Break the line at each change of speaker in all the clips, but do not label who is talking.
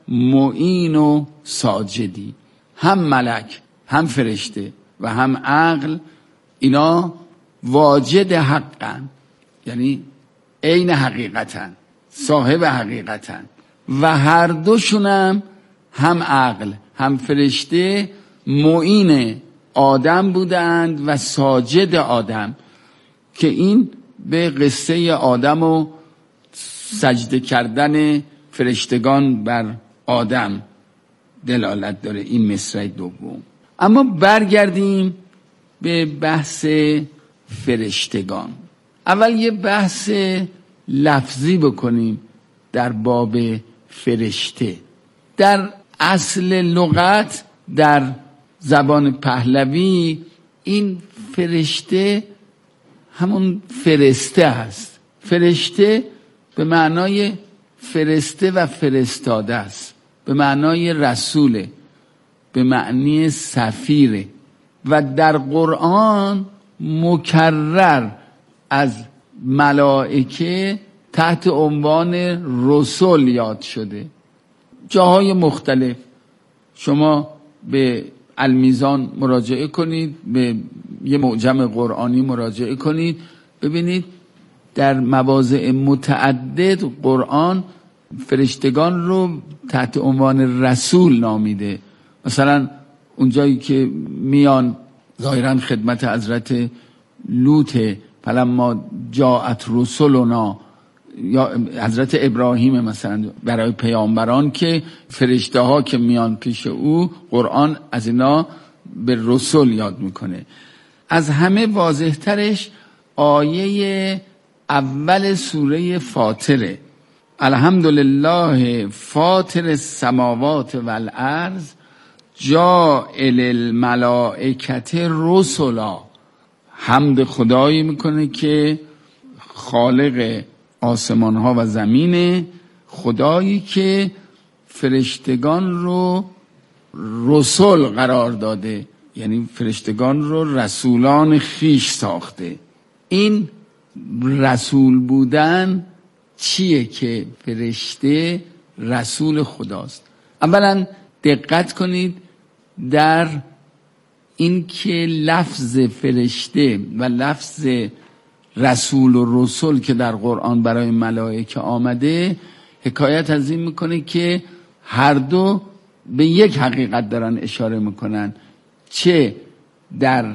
معین و ساجدی. هم ملک، هم فرشته و هم عقل، اینا واجد حقن، یعنی عین حقیقتن، صاحب حقیقتن. و هر دوشونم، هم عقل هم فرشته، معین آدم بودند و ساجد آدم، که این به قصه آدم و سجده کردن فرشتگان بر آدم دلالت داره این مصرع دوم. اما برگردیم به بحث فرشتگان. اول یه بحث لفظی بکنیم در باب فرشته. در اصل لغت در زبان پهلوی این فرشته همون فرسته هست. فرشته به معنای فرسته و فرستاده است، به معنای رسوله، به معنی سفیره. و در قرآن مکرر از ملائکه تحت عنوان رسول یاد شده، جاهای مختلف. شما به المیزان مراجعه کنید، به یه معجم قرآنی مراجعه کنید، ببینید در مواضع متعدد قرآن فرشتگان رو تحت عنوان رسول نامیده. مثلا اونجایی که میان ظاهرا خدمت حضرت لوط، فلما جاءت رسلنا، یا حضرت ابراهیم مثلا برای پیامبران که فرشته ها که میان پیش او، قرآن از اینا به رسول یاد میکنه. از همه واضح ترش آیه اول سوره فاطره، الحمدلله فاطر السماوات والارض جاعل الملائکة رسلا. حمد خدایی میکنه که خالق آسمان ها و زمینه، خدایی که فرشتگان رو رسول قرار داده، یعنی فرشتگان رو رسولان خیش ساخته. این رسول بودن چیه که فرشته رسول خداست؟ اولا دقت کنید در این که لفظ فرشته و لفظ رسول و رسول که در قرآن برای ملائکه آمده، حکایت از این میکنه که هر دو به یک حقیقت دارن اشاره میکنن، چه در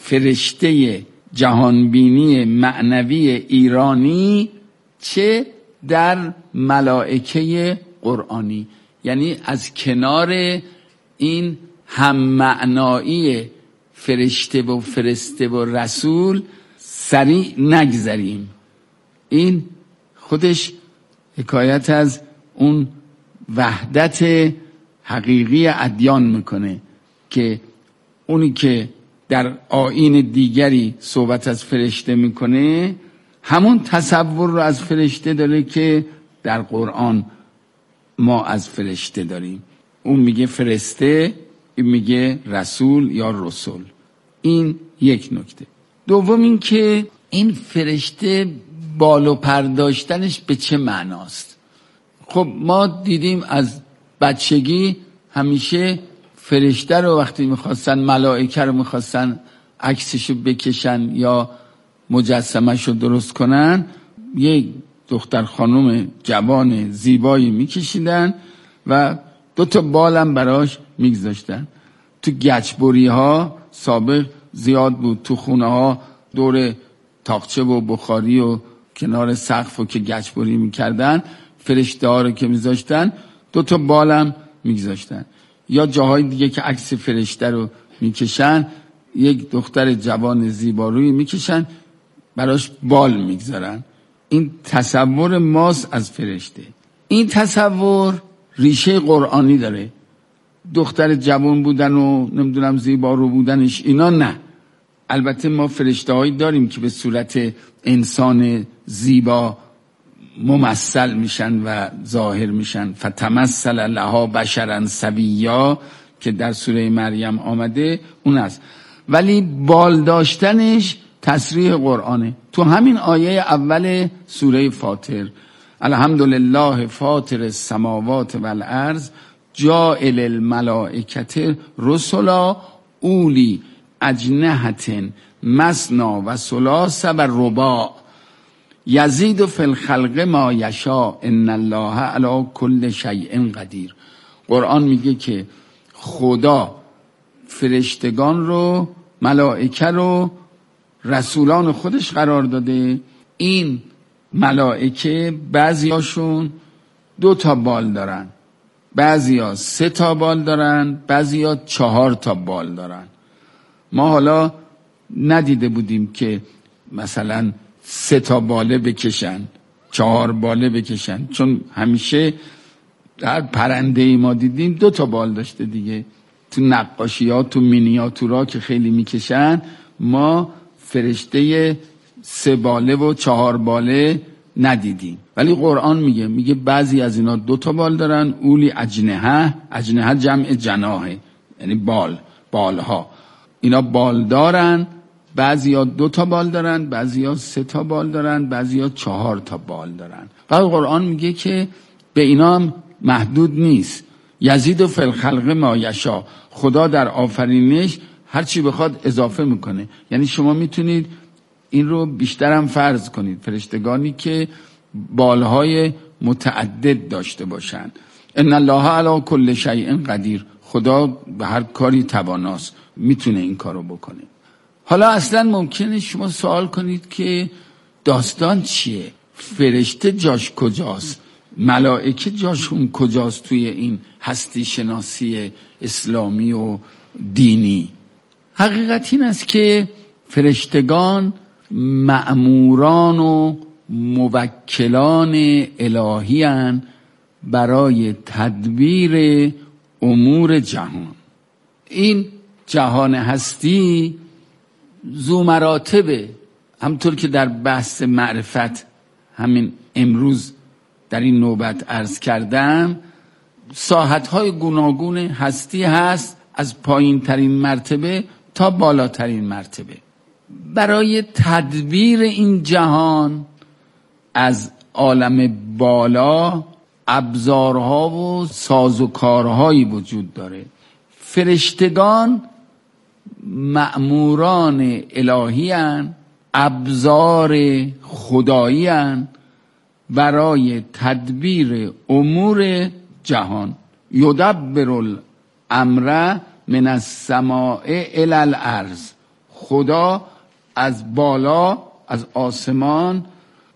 فرشته جهانبینی معنوی ایرانی، چه در ملائکه قرآنی. یعنی از کنار این هم معنایی فرشته و فرسته و رسول سریع نگذریم. این خودش حکایت از اون وحدت حقیقی ادیان میکنه که اونی که در آیین دیگری صحبت از فرشته میکنه همون تصور رو از فرشته داره که در قرآن ما از فرشته داریم. اون میگه فرسته، این میگه رسول یا رسول. این یک نکته. دوم این که این فرشته بال و پر داشتنش به چه معناست؟ خب ما دیدیم از بچگی همیشه فرشته رو وقتی میخواستن، ملائکه رو میخواستن عکسشو بکشن یا مجسمهشو درست کنن، یک دختر خانم جوان زیبایی میکشیدن و 2 بالم براش میگذاشتن. تو گچبری ها سابق زیاد بود، تو خونه ها دور تاقچه و بخاری و کنار سقف و که گچبری میکردن، فرشته ها رو که میذاشتن 2 بالم میگذاشتن. یا جاهای دیگه که عکس فرشته رو میکشن، یک دختر جوان زیبارویی میکشن براش بال میگذارن. این تصور ماست از فرشته. این تصور ریشه قرآنی داره. دختر جوان بودن و نمیدونم زیبارو بودنش اینا نه. البته ما فرشته هایی داریم که به صورت انسان زیبا ممثل میشن و ظاهر میشن. فتمثل لها بشرا سویا که در سوره مریم آمده اون است. ولی بال داشتنش تصریح قرآنه. تو همین آیه اول سوره فاطر الحمدلله فاطر السماوات والارض جاعل الملائکه رسلا اولی اجنحة مثنی و ثلاث و رباع یزید فی الخلق ما یشاء ان الله علی کل شیء قدیر. قرآن میگه که خدا فرشتگان رو، ملائکه رو رسولان خودش قرار داده. این ملائکه بعضیاشون 2 تا بال دارن، بعضیا 3 تا بال دارن، بعضیا 4 تا بال دارن. ما حالا ندیده بودیم که مثلا 3 تا باله بکشن، 4 باله بکشن، چون همیشه در پرنده ای ما دیدیم 2 تا بال داشته دیگه. تو نقاشی ها، تو مینیاتورها که خیلی میکشن، ما فرشته 3 باله و 4 باله ندیدیم. ولی قرآن میگه بعضی از اینا 2 تا بال دارن. اولی اجنحه جمع جناحه، یعنی بالها. اینا بال دارن، بعضیا 2 تا بال دارن، بعضیا 3 تا بال دارن، بعضیا 4 تا بال دارن. بعد قرآن میگه که به اینا هم محدود نیست. یزید فی الخلق ما یشاء، خدا در آفرینش هر چی بخواد اضافه میکنه. یعنی شما میتونید این رو بیشتر هم فرض کنید، فرشتگانی که بالهای متعدد داشته باشن. ان الله علی کل شیء قدیر، خدا به هر کاری تواناست، میتونه این کارو بکنه. حالا اصلا ممکنه شما سوال کنید که داستان چیه؟ فرشته جاش کجاست؟ ملائکه جاشون کجاست توی این هستی شناسی اسلامی و دینی؟ حقیقت این است که فرشتگان مأموران و موکلان الهی هستند برای تدبیر امور جهان. این جهان هستی ذو مراتبه، همطور که در بحث معرفت همین امروز در این نوبت عرض کردم. ساحت‌های گوناگون هستی هست، از پایین ترین مرتبه تا بالاترین مرتبه. برای تدبیر این جهان از عالم بالا ابزارها و سازوکارهایی وجود داره. فرشتگان مأموران الهی هستند، ابزار خدایی هستند برای تدبیر امور جهان. یدبر الامر من السماء الی الارض، خدا از بالا، از آسمان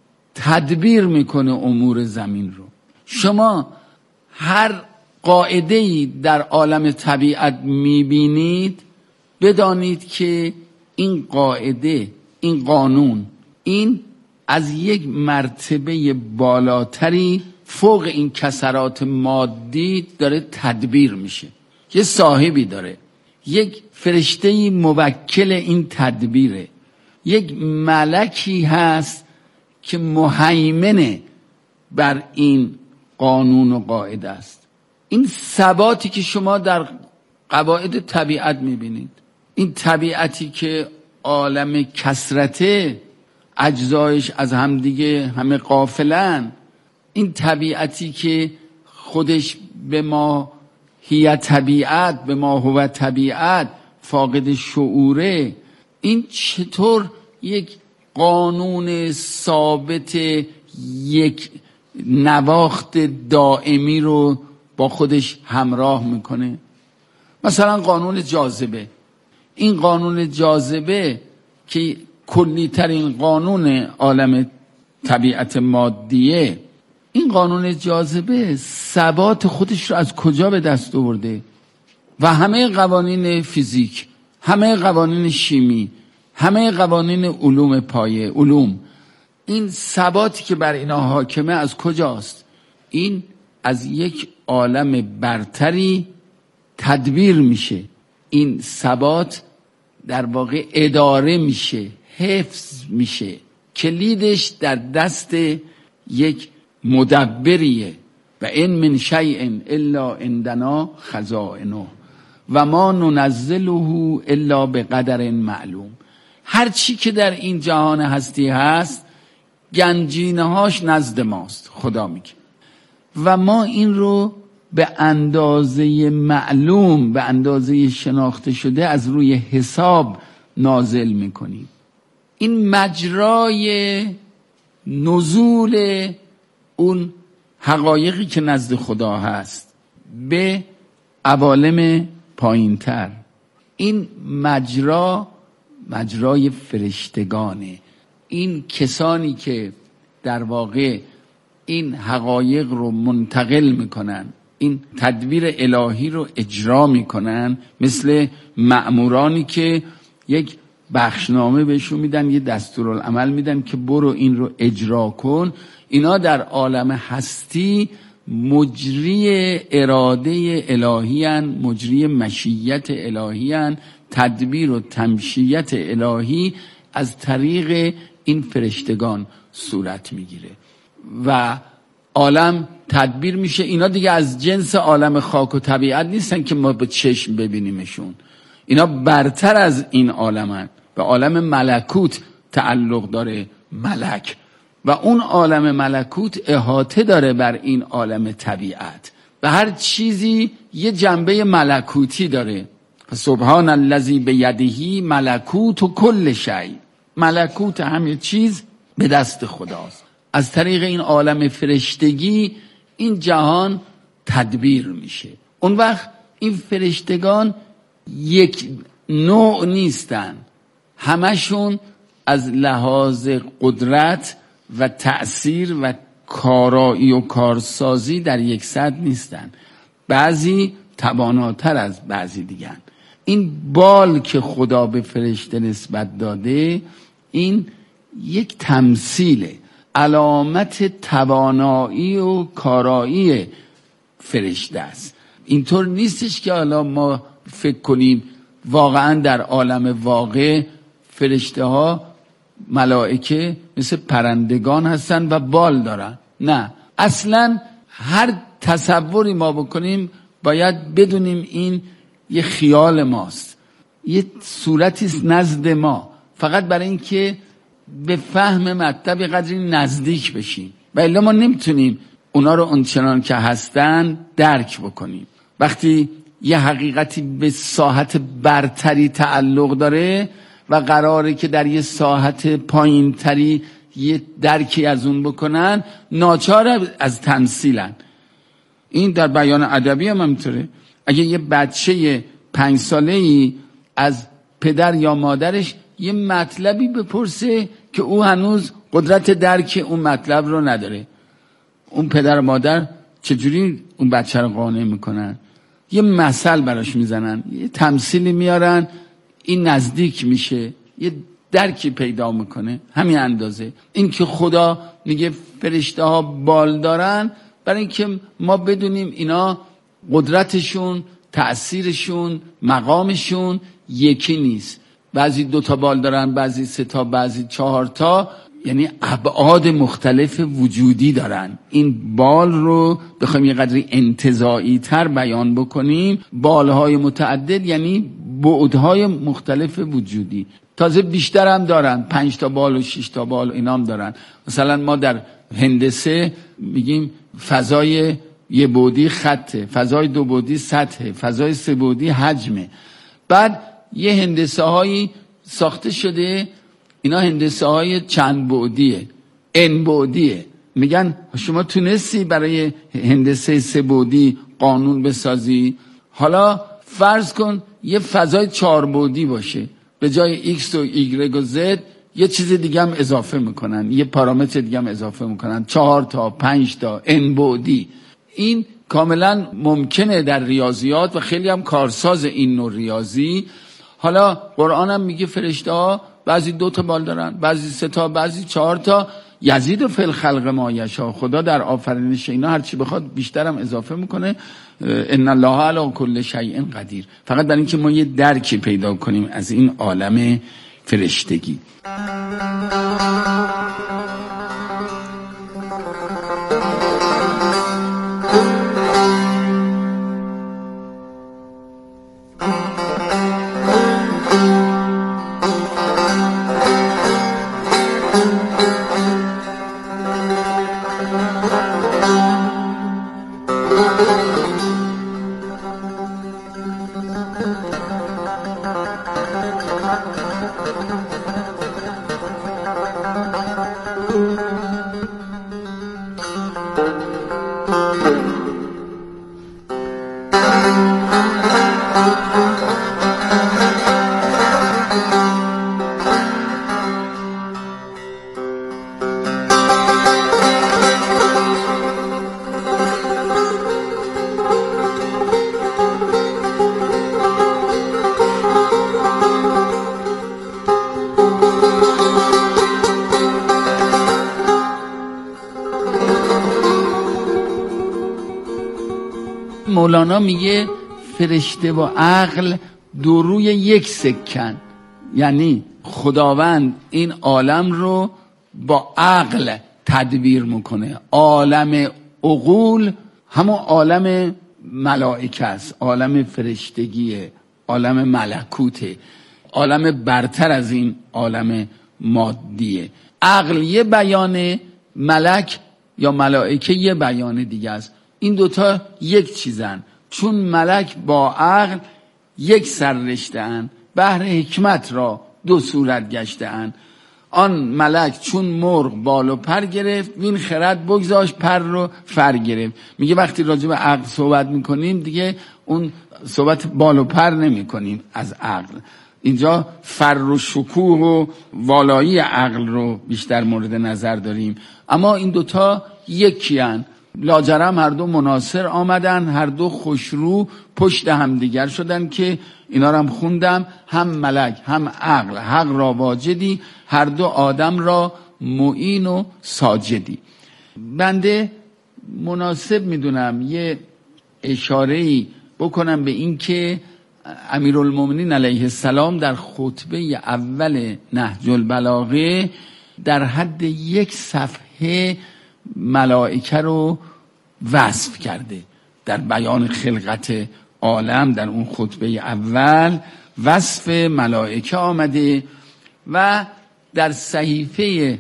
تدبیر میکنه امور زمین رو. شما هر قاعده‌ای در عالم طبیعت میبینید، بدانید که این قاعده، این قانون، این از یک مرتبه بالاتری فوق این کسرات مادی داره تدبیر میشه. یه صاحبی داره، یک فرشته‌ای موکل این تدبیره، یک ملکی هست که مهیمنه بر این قانون و قاعده است. این ثباتی که شما در قواعد طبیعت میبینید، این طبیعتی که عالم کثرته، اجزایش از همدیگه همه غافلن، این طبیعتی که خودش به ما هی طبیعت، به ما هو طبیعت فاقد شعوره، این چطور یک قانون ثابت، یک نواخت دائمی رو با خودش همراه میکنه؟ مثلا قانون جاذبه. این قانون جاذبه که کلی ترین قانون عالم طبیعت مادیه، این قانون جاذبه ثبات خودش رو از کجا به دست آورده؟ و همه قوانین فیزیک، همه قوانین شیمی، همه قوانین علوم پایه، این ثباتی که بر اینا حاکمه از کجاست؟ این از یک عالم برتری تدبیر میشه. این ثبات در واقع اداره میشه، حفظ میشه، کلیدش در دست یک مدبریه. و این من شیء الا عندنا خزائنه و ما ننزله الا بقدر معلوم. هر چی که در این جهان هستی هست، گنجینه‌هاش نزد ماست، خدا میگه. و ما این رو به اندازه معلوم، به اندازه شناخته شده از روی حساب نازل میکنیم. این مجرای نزول اون حقایقی که نزد خدا هست به عوالم پایینتر، این مجرای فرشتگانه. این کسانی که در واقع این حقایق رو منتقل میکنن، این تدبیر الهی رو اجرا میکنن، مثل مأمورانی که یک بخشنامه بهشون میدن، یه دستورالعمل میدن که برو این رو اجرا کن. اینا در عالم هستی مجری اراده الهی هن، مجری مشیت الهی هن. تدبیر و تمشیت الهی از طریق این فرشتگان صورت میگیره و عالم تدبیر میشه. اینا دیگه از جنس عالم خاک و طبیعت نیستن که ما به چشم ببینیمشون. اینا برتر از این عالمن، به عالم ملکوت تعلق داره ملک، و اون عالم ملکوت احاطه داره بر این عالم طبیعت و هر چیزی یه جنبه ملکوتی داره. سبحان الذی بیده ملکوت و کل شیء، ملکوت همه چیز به دست خداست. از طریق این عالم فرشتگی این جهان تدبیر میشه. اون وقت این فرشتگان یک نوع نیستن، همشون از لحاظ قدرت و تأثیر و کارایی و کارسازی در یک سطح نیستن. بعضی تواناتر از بعضی دیگن. این بال که خدا به فرشته نسبت داده، این یک تمثیله، علامت توانایی و کارایی فرشته است. اینطور نیستش که حالا ما فکر کنیم واقعا در عالم واقع فرشته ها ملائکه مثل پرندگان هستن و بال دارن. نه، اصلا هر تصوری ما بکنیم باید بدونیم این یه خیال ماست، یه صورتی نزد ما، فقط برای اینکه به فهم مطلب قدری نزدیک بشیم، و الا ما نمیتونیم اونا رو اونچنان که هستن درک بکنیم. وقتی یه حقیقتی به ساحت برتری تعلق داره و قراره که در یه ساحت پایینتری یه درکی از اون بکنن، ناچار از تمثیلن. این در بیان ادبی هم همینطوره. اگه یه بچه 5 ساله‌ای از پدر یا مادرش یه مطلبی بپرسه که او هنوز قدرت درک اون مطلب رو نداره، اون پدر و مادر چجوری اون بچه رو قانع میکنن؟ یه مثل براش میزنن، یه تمثیلی میارن، این نزدیک میشه، یه درکی پیدا میکنه. همین اندازه. این که خدا میگه فرشته ها بال دارن، برای اینکه ما بدونیم اینا قدرتشون، تأثیرشون، مقامشون یکی نیست. بعضی 2 تا بال دارن، بعضی 3 تا، بعضی 4 تا، یعنی ابعاد مختلف وجودی دارن. این بال رو بخوایم یه قدری انتزاعی تر بیان بکنیم، بالهای متعدد یعنی بعدهای مختلف وجودی. تازه بیشتر هم دارن، 5 تا بال و 6 تا بال اینام دارن. مثلا ما در هندسه میگیم فضای یه بعدی خطه، فضای 2 بعدی سطحه، فضای 3 بعدی حجمه. بعد یه هندسه هایی ساخته شده، اینا هندسه های چند بعدیه، n بعدیه. میگن شما تونستی برای هندسه 3 بعدی قانون بسازی؟ حالا فرض کن یه فضای 4 بعدی باشه، به جای x و y و z یه چیز دیگه هم اضافه میکنن، یه پارامتر دیگه هم اضافه میکنن، 4 تا 5 تا n بعدی. این کاملا ممکنه در ریاضیات و خیلی هم کارساز این نوع ریاضی. حالا قرآن هم میگه فرشته ها بعضی 2 تا بال دارن، بعضی 3 تا، بعضی 4 تا. یزید فی الخلق ما یشاء، خدا در آفرینش اینا هر چی بخواد بیشتر هم اضافه میکنه. ان الله علی کل شیء قدیر. فقط برای اینکه ما یه درکی پیدا کنیم از این عالم فرشتگی. مولانا میگه فرشته و عقل دو روی یک سکن، یعنی خداوند این عالم رو با عقل تدبیر میکنه. عالم عقول همون عالم ملائکه است، عالم فرشتگیه، عالم ملکوته، عالم برتر از این عالم مادیه. عقل یه بیانه، ملک یا ملائکه یه بیانه دیگه است. این دوتا یک چیزن، چون ملک با عقل یک سر رشته‌اند، بحر حکمت را دو صورت گشته‌اند. آن ملک چون مرغ بال و پر گرفت، وین خرد بگذاشت پر رو فر گرفت. میگه وقتی راجع به عقل صحبت میکنیم دیگه اون صحبت بال و پر نمی کنیم از عقل، اینجا فر و شکوه و والایی عقل رو بیشتر مورد نظر داریم. اما این دوتا یکی هن، لاجرم هر دو مناصر آمدن، هر دو خوشرو پشت هم دیگر شدن که اینا رو هم خوندم، هم ملک هم عقل حق را واجدی، هر دو آدم را معین و ساجدی. بنده مناسب میدونم یه اشاره‌ای بکنم به این که امیرالمومنین علیه السلام در خطبه اول نهج البلاغه در حد یک صفحه ملائکه رو وصف کرده. در بیان خلقت عالم در اون خطبه اول وصف ملائکه آمده و در صحیفه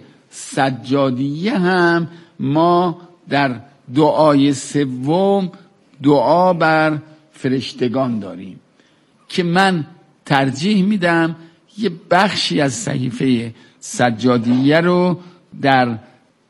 سجادیه هم ما در دعای سوم دعا بر فرشتگان داریم که من ترجیح میدم یه بخشی از صحیفه سجادیه رو در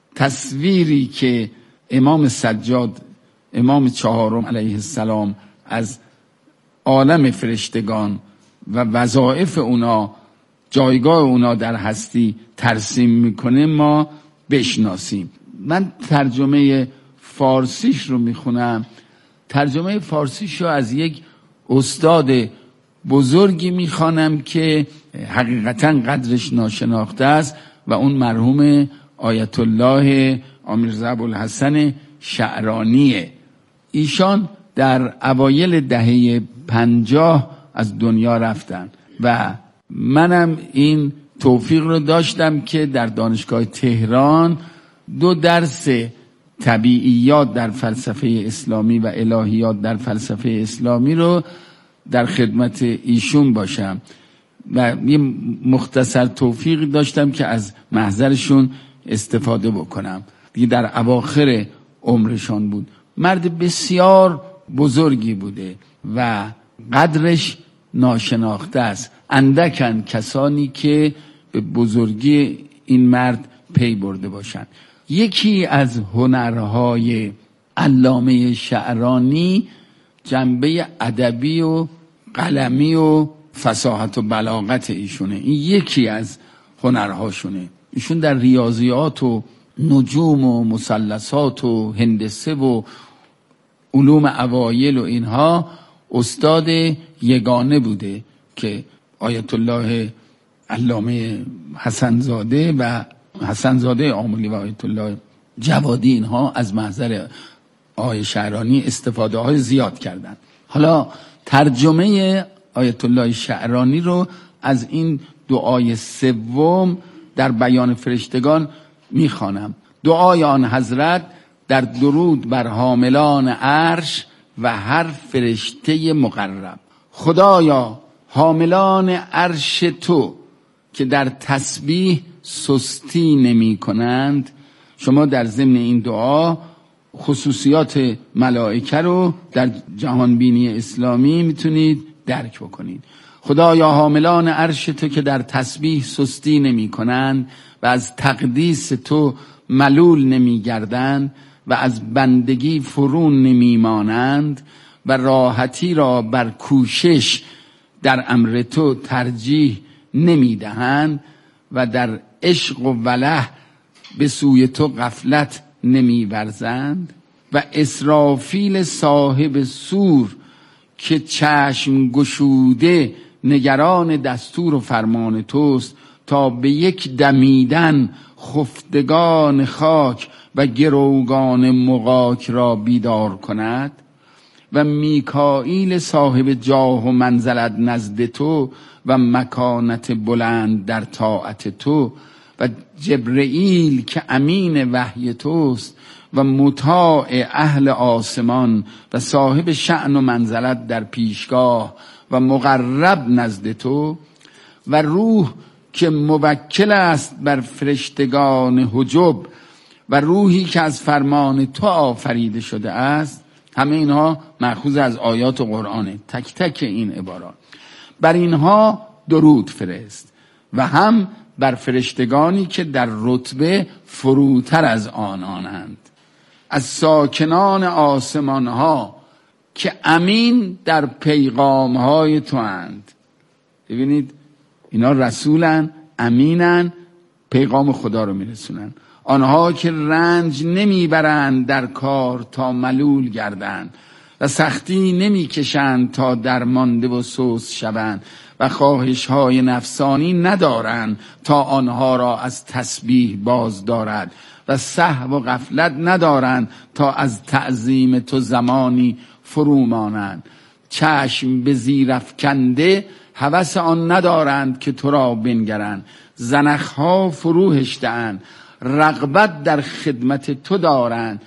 تصویری که امام سجاد، امام چهارم علیه السلام، از عالم فرشتگان و وظایف اونا، جایگاه اونا در هستی ترسیم میکنه ما بشناسیم. من ترجمه فارسیش رو میخونم. ترجمه فارسیش رو از یک استاد بزرگی میخوانم که حقیقتا قدرش ناشناخته است و اون مرحوم آیت الله امیرزا ابوالحسن شعرانیه. ایشان در اوایل دهه 50 از دنیا رفتن و منم این توفیق رو داشتم که در دانشگاه تهران 2 درس طبیعیات در فلسفه اسلامی و الهیات در فلسفه اسلامی رو در خدمت ایشون باشم و یه مختصر توفیق داشتم که از محضرشون استفاده بکنم. دیگه در اواخر عمرشان بود. مرد بسیار بزرگی بوده و قدرش ناشناخته است. اندکن کسانی که به بزرگی این مرد پی برده باشند. یکی از هنرهای علامه شعرانی جنبه ادبی و قلمی و فصاحت و بلاغت ایشونه. این یکی از هنرهاشونه. ایشون در ریاضیات و نجوم و مثلثات و هندسه و علوم اوایل و اینها استاد یگانه بوده که آیت الله علامه حسنزاده و حسنزاده آملی و آیت الله جوادی اینها از محضر آیه شعرانی استفاده های زیاد کردن. حالا ترجمه آیت الله شعرانی رو از این دعای سوم در بیان فرشتگان میخوانم. دعای آن حضرت در درود بر حاملان عرش و هر فرشته مقرب. خدایا حاملان عرش تو که در تسبیح سستی نمی کنند، شما در ضمن این دعا خصوصیات ملائکه رو در جهانبینی اسلامی میتونید درک بکنید. خدایا حاملان عرش تو که در تسبیح سستی نمی کنند و از تقدیس تو ملول نمی گردند و از بندگی فرون نمی مانند و راحتی را بر کوشش در امر تو ترجیح نمی دهند و در عشق و وله به سوی تو غفلت نمی ورزند و اسرافیل صاحب سور که چشم گشوده نگران دستور و فرمان توست تا به یک دمیدن خفتگان خاک و گروگان مغاک را بیدار کند و میکائیل صاحب جاه و منزلت نزد تو و مکانت بلند در طاعت تو و جبرئیل که امین وحی توست و مطاع اهل آسمان و صاحب شأن و منزلت در پیشگاه و مقرب نزد تو و روح که موکل است بر فرشتگان حجب و روحی که از فرمان تو آفریده شده است. همه اینها مأخوذ از آیات قرآنه، تک تک این عبارات. بر اینها درود فرست و هم بر فرشتگانی که در رتبه فروتر از آنانند، از ساکنان آسمان ها که امین در پیغام های تو اند. ببینید اینا رسولن، امینن، پیغام خدا رو میرسونن. آنها که رنج نمیبرند در کار تا ملول گردند و سختی نمیکشند تا درمانده و سوس شوند و خواهش های نفسانی ندارند تا آنها را از تسبیح باز دارد و سهو و غفلت ندارند تا از تعظیم تو زمانی فرو مانند. چشم به زیر افکنده هوس آن ندارند که تو را بنگرند. زنخها فرو هشته‌اند، رغبت در خدمت تو دارند.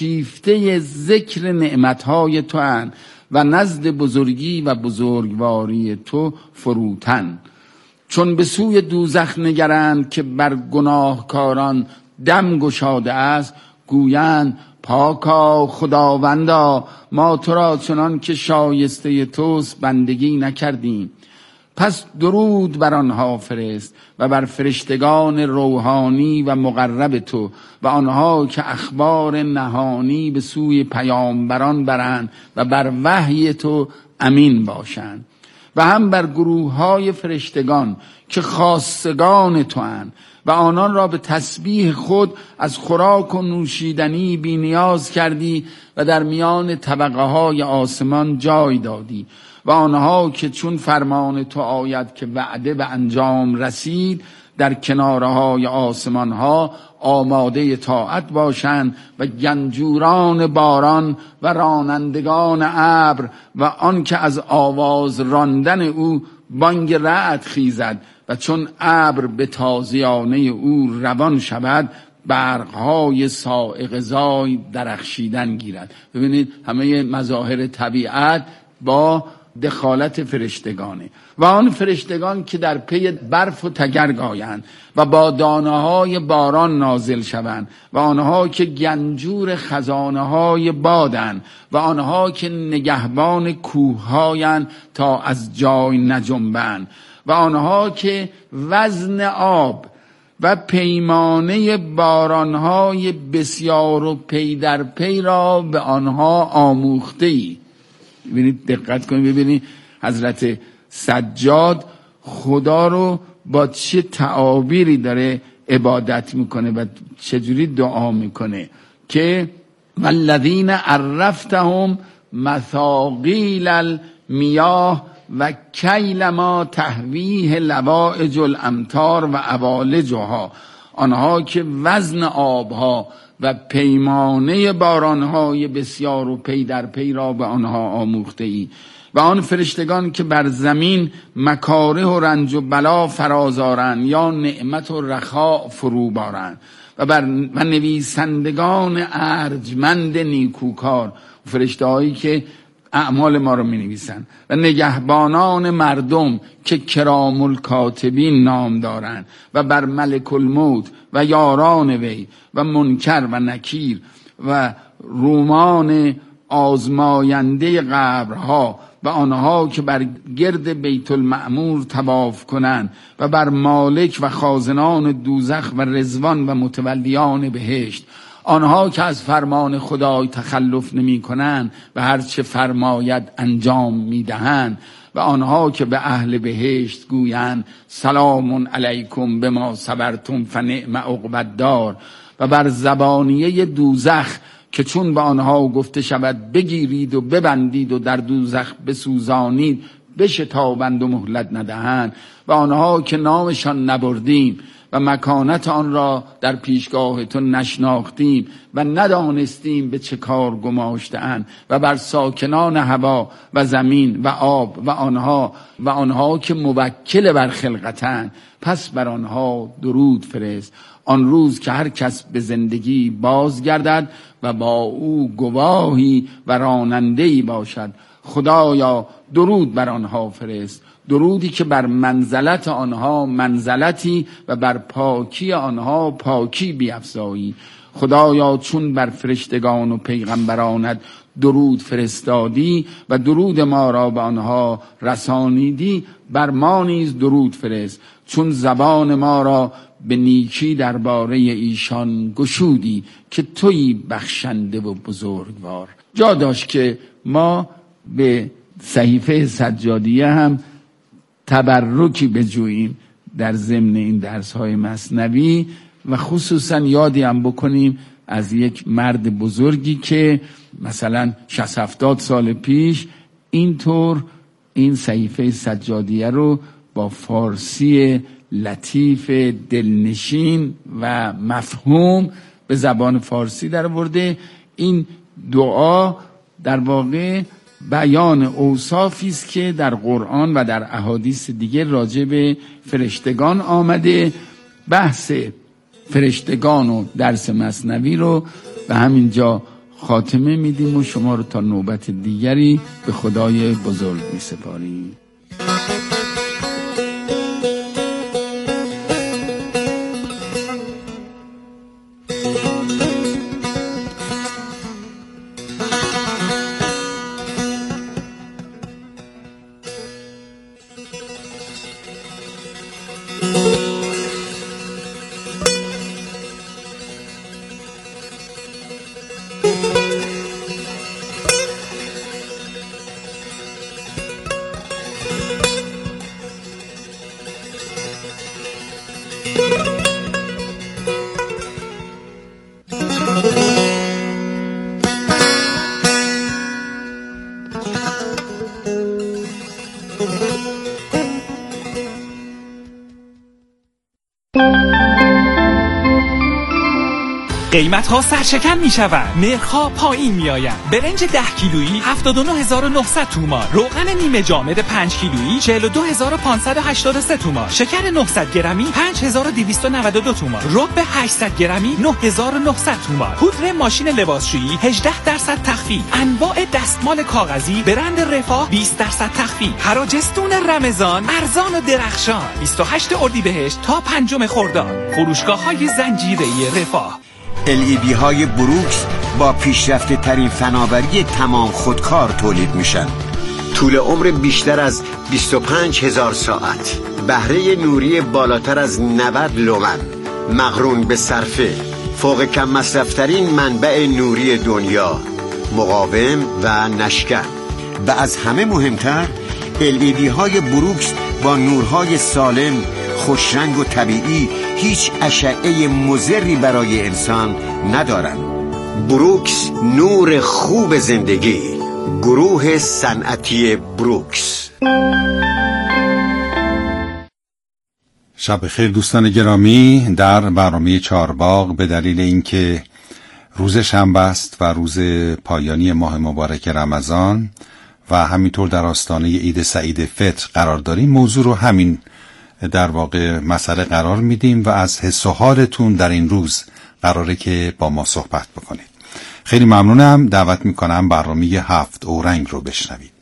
شیفته ذکر نعمتهای تو اند و نزد بزرگی و بزرگواری تو فروتن. چون به سوی دوزخ نگرند که بر گناهکاران دم گشاده است، گویند پاکا خداوندا ما تو را چنان که شایسته توست بندگی نکردیم. پس درود بر آنها فرست و بر فرشتگان روحانی و مقرب تو و آنها که اخبار نهانی به سوی پیامبران برند و بر وحی تو امین باشند و هم بر گروه های فرشتگان که خاصگان تو اند و آنان را به تسبیح خود از خوراک و نوشیدنی بی نیاز کردی و در میان طبقه های آسمان جای دادی و آنها که چون فرمان تو آید که وعده به انجام رسید در کناره های آسمان ها آماده طاعت باشند و گنجوران باران و رانندگان ابر و آن که از آواز راندن او بانگ رعد خیزد و چون ابر به تازیانه او روان شود برقهای صاعقه زای درخشیدن گیرد. ببینید همه مظاهر طبیعت با دخالت فرشتگانه و آن فرشتگان که در پی برف و تگرگ آیند و با دانه‌های باران نازل شوند و آنها که گنجور خزانه‌های بادند و آنها که نگهبان کوه‌هایند تا از جای نجنبند و آنها که وزن آب و پیمانه بارانهای بسیار و پی در پی را به آنها آموخته ای. ببینید دقت کنید، ببینید حضرت سجاد خدا رو با چه تعابیری داره عبادت میکنه و چجوری دعا میکنه که والذین عرفتهم مثاقیل المیاه و کیل ما تهویه لوائج الامطار و اوالجها، آنها که وزن آبها و پیمانه بارانهای بسیار و پی در پی را به آنها آموخته ای و آن فرشتگان که بر زمین مکاره و رنج و بلا فرازارند یا نعمت و رخاء فرو بارند و نویسندگان ارجمند نیکوکار، فرشتهایی که اعمال ما رو می نویسن و نگهبانان مردم که کرام الکاتبین نام دارند و بر ملک الموت و یاران وی و منکر و نکیر و رومان آزماینده قبرها و آنها که بر گرد بیت المعمور طواف کنند و بر مالک و خازنان دوزخ و رضوان و متولیان بهشت، آنها که از فرمان خدای تخلف نمی کنند و هر چه فرماید انجام می دهند و آنها که به اهل بهشت گویند سلام علیکم بما صبرتم فنعم عقبی الدار، و بر زبانیه دوزخ که چون به آنها گفته شود بگیرید و ببندید و در دوزخ بسوزانید بشتابند و مهلت ندهند، و آنها که نامشان نبردیم و مکانت آن را در پیشگاه تو نشناختیم و ندانستیم به چه کار گماشته‌اند، و بر ساکنان هوا و زمین و آب و آنها که موکل بر خلقتند، پس بر آنها درود فرست. آن روز که هر کس به زندگی بازگردد و با او گواهی و راننده‌ای باشد. خدایا درود بر آنها فرست، درودی که بر منزلت آنها منزلتی و بر پاکی آنها پاکی بیفزایی. خدایا چون بر فرشتگان و پیغمبرانت درود فرستادی و درود ما را به آنها رسانیدی، بر ما نیز درود فرست. چون زبان ما را به نیکی درباره ایشان گشودی که تویی بخشنده و بزرگوار. جا داشت که ما به صحیفه سجادیه هم تبرکی بجوییم در ضمن این درس‌های مثنوی، و خصوصا یادی هم بکنیم از یک مرد بزرگی که مثلا 60-70 سال پیش اینطور این صحیفه سجادیه رو با فارسی لطیف دلنشین و مفهوم به زبان فارسی در آورده. این دعا در واقع بیان اوصافی است که در قرآن و در احادیث دیگه راجع به فرشتگان آمده. بحث فرشتگان و درس مثنوی رو به همین جا خاتمه میدیم و شما رو تا نوبت دیگری به خدای بزرگ میسپاریم.
قیمت ها سرشکن می شود، نرخ‌ها پایین می آید. برنج 10 کیلویی 79900 تومان، روغن نیمه جامد 5 کیلویی 42583 تومان، شکر 900 گرمی 5292 تومان، رب 800 گرمی 9900 تومان، پودر ماشین لباسشویی 18% تخفیف، انواع دستمال کاغذی برند رفاه 20% تخفیف، حراجستون رمضان ارزان و درخشان. 28 اردیبهشت تا 5 خرداد، فروشگاه‌های زنجیره‌ای رفاه.
LED های بروکس با پیشرفته ترین فناوری تمام خودکار تولید میشن. طول عمر بیشتر از 25000 ساعت، بهره نوری بالاتر از 90 لومن، مقرون به صرفه، فوق کم مصرفترین منبع نوری دنیا، مقاوم و نشکن. و از همه مهمتر LED های بروکس با نورهای سالم، خوشرنگ و طبیعی، هیچ اشعه مضری برای انسان ندارند. بروکس، نور خوب زندگی. گروه صنعتی بروکس.
شب بخیر دوستان گرامی. در برنامه چهارباغ به دلیل اینکه روز شنبه است و روز پایانی ماه مبارک رمضان و همینطور در آستانه عید سعید فطر قرار داریم، موضوع رو همین در واقع مسئله قرار میدیم و از حس و حالتون در این روز قراره که با ما صحبت بکنید. خیلی ممنونم. دعوت میکنم برنامه 7 اورنگ رو بشنوید.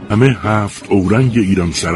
همه 7 اورنگ ایران سرا